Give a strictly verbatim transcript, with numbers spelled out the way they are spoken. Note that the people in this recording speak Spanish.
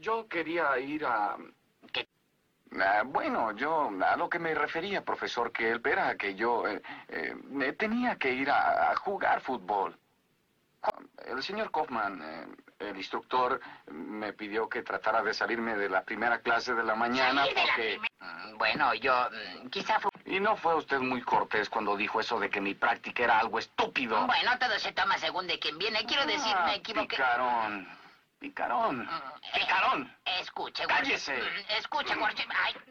yo quería ir a... ¿Qué? Ah, bueno, yo a lo que me refería, profesor, que él era que yo eh, eh, tenía que ir a, a jugar fútbol. El señor Kaufman, eh, el instructor, me pidió que tratara de salirme de la primera clase de la mañana ¿Salir de la porque... primer- Mm, Bueno, yo mm, quizá fue... Y no fue usted muy cortés cuando dijo eso de que mi práctica era algo estúpido. Bueno, todo se toma según de quien viene. Quiero decir, Ah, me equivoqué. Picarón. Picarón. Mm, eh, Picarón. Escuche, ¡Cállese! Gorche. Mm, Escuche, Gorche. Ay,